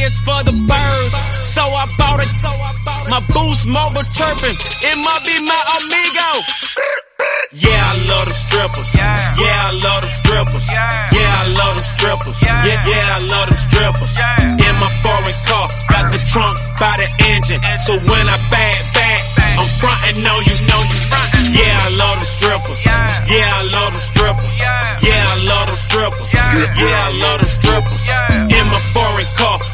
is for the birds, so I bought it. My Boost Mobile chirping, it might be my amigo. Yeah, I love them strippers. Yeah, I love them strippers. Yeah, I love them strippers. Yeah, I love them strippers. In my foreign car, got the trunk by the engine. So when I back, I'm frontin' on you, know you frontin'. Yeah, I love them strippers. Yeah, I love them strippers. Yeah, I love them strippers. Yeah, I love them strippers.